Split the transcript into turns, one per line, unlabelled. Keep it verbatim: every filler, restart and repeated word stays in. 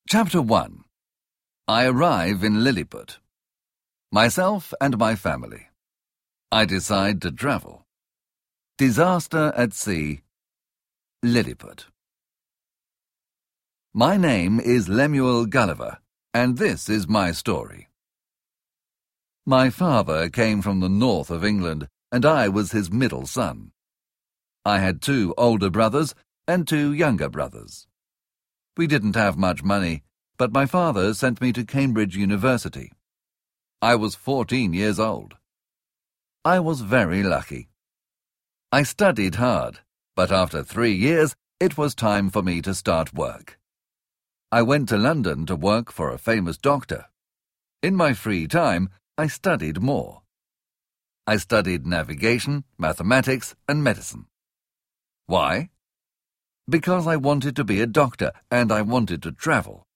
Chapter one. I arrive in Lilliput. Myself and my family. I decide to travel. Disaster at sea. Lilliput. My name is Lemuel Gulliver, and this is my story. My father came from the north of England, and I was his middle son. I had two older brothers and two younger brothers. We didn't have much money, but my father sent me to Cambridge University. I was fourteen years old. I was very lucky. I studied hard, but after three years, it was time for me to start work. I went to London to work for a famous doctor. In my free time, I studied more. I studied navigation, mathematics, and medicine. Why? Because I wanted to be a doctor and I wanted to travel.